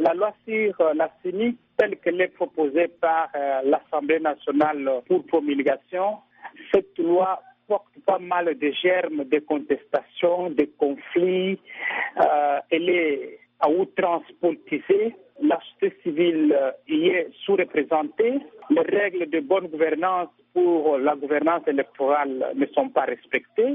la loi sur la CENI, telle qu'elle est proposée par l'Assemblée nationale pour promulgation, cette loi porte pas mal de germes de contestation, de conflits. Elle est à outrance politisée. La société civile y est sous-représentée. Les règles de bonne gouvernance pour la gouvernance électorale ne sont pas respectées.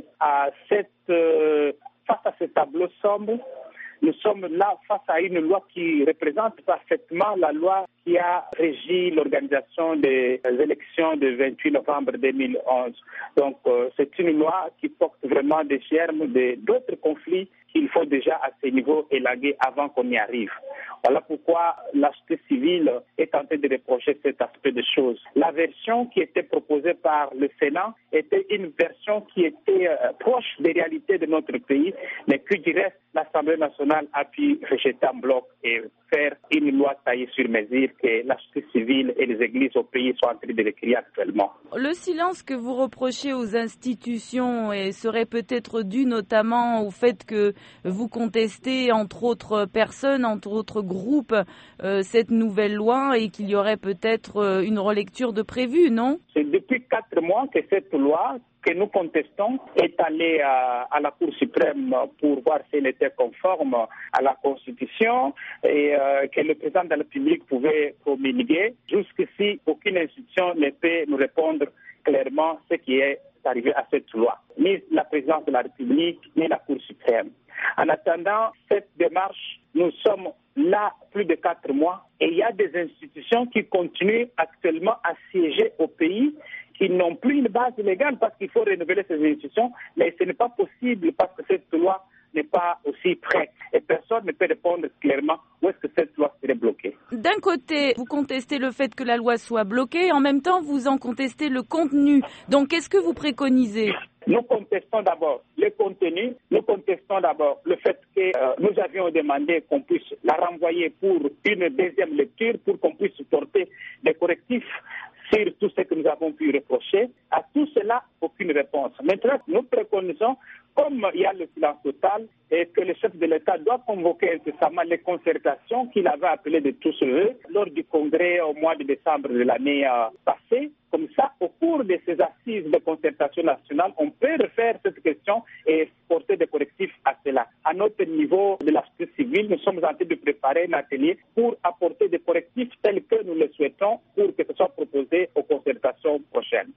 Face à ce tableau sombre, nous sommes là face à une loi qui représente parfaitement la loi qui a régi l'organisation des élections du 28 novembre 2011. Donc, c'est une loi qui porte vraiment des germes d'autres conflits qu'il faut déjà à ce niveau élaguer avant qu'on y arrive. Voilà pourquoi la société civile est tentée de reprocher cet aspect des choses. La version qui était proposée par le Sénat était une version qui était proche des réalités de notre pays, mais que du reste, l'Assemblée nationale a pu rejeter en bloc et faire une loi taillée sur mesure que la société civile et les églises au pays sont en train de l'écrire actuellement. Le silence que vous reprochez aux institutions serait peut-être dû notamment au fait que vous contestez, entre autres personnes, entre autres groupes, cette nouvelle loi et qu'il y aurait peut-être une relecture de prévue, non? C'est depuis 4 mois que cette loi que nous contestons est allée à la Cour suprême pour voir si elle était conforme à la Constitution et que le président de la République pouvait promulguer. Jusqu'ici, aucune institution ne peut nous répondre clairement ce qui est arrivé à cette loi, ni la présidence de la République, ni la Cour suprême. En attendant cette démarche, nous sommes là plus de 4 mois et il y a des institutions qui continuent actuellement à siéger au pays qui n'ont plus une base légale parce qu'il faut renouveler ces institutions, mais ce n'est pas possible parce que cette loi n'est pas aussi prête. Et personne ne peut répondre clairement où est-ce que cette loi serait bloquée. D'un côté, vous contestez le fait que la loi soit bloquée, en même temps, vous en contestez le contenu. Donc, qu'est-ce que vous préconisez ? Nous contestons d'abord le contenu, nous contestons d'abord le fait que nous avions demandé qu'on puisse la renvoyer pour une deuxième lecture, pour qu'on puisse porter des correctifs sur tout ce que nous avons pu reprocher. À tout cela, aucune réponse. Maintenant, nous préconisons, comme il y a le silence total, et que le chef de l'État doit convoquer incessamment les concertations qu'il avait appelées de tous ceux lors du congrès au mois de décembre de l'année passée. Comme ça, au cours de ces assises de concertation nationale, on peut refaire cette question et porter des correctifs à cela. À notre niveau de la société civile, nous sommes en train de préparer un atelier pour apporter des correctifs tels que nous le souhaitons pour que ce soit proposé aux concertations prochaines.